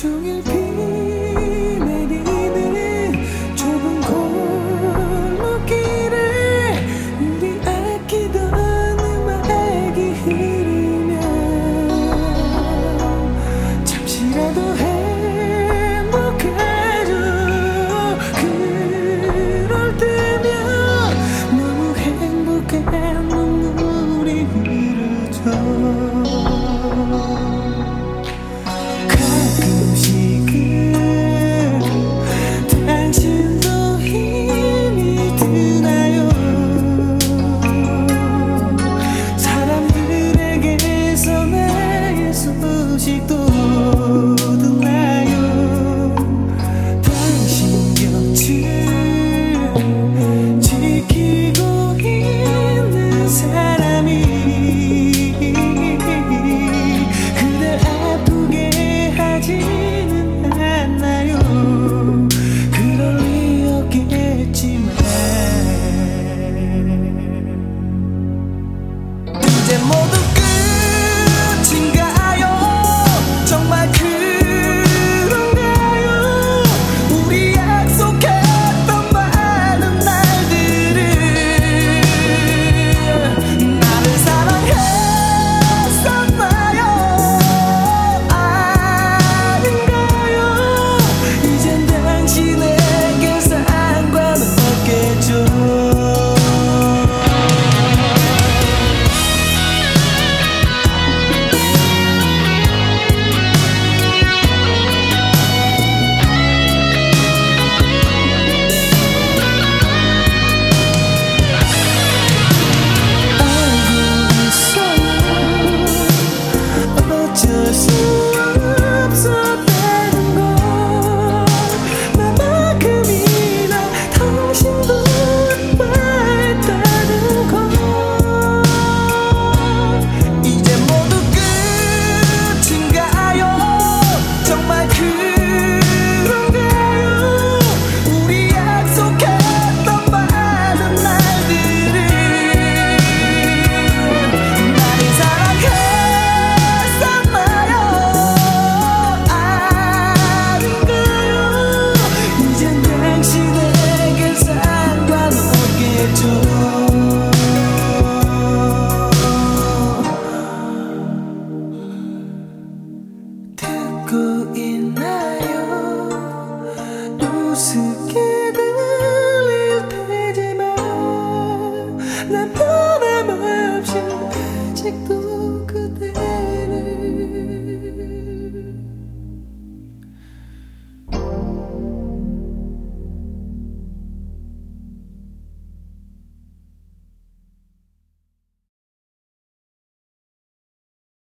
종일 비 내리는 좁은 골목길에 우리 아끼던 음악이 흐르면 잠시라도 행복해져. 그럴 때면 너무 행복해 눈물이 흐르죠. 당신도 힘이 드나요? 사람들에게서 나의 소식도 듣나요? 당신 곁을 지키고 있는 사람이 그댈 아프게 하지는 않나요? 그럴 리 없겠지만 이제 모두 끝인가요? 정말 그런가요? 우리 약속했던 많은 날들을 나를 사랑했었나요? 아닌가요? 이젠 당신에게 상관은 없겠죠. 어쩔 수 없었다는 걸 나만큼이나 당신도 아파했다는 걸 이제 모두 끝인가요? 정말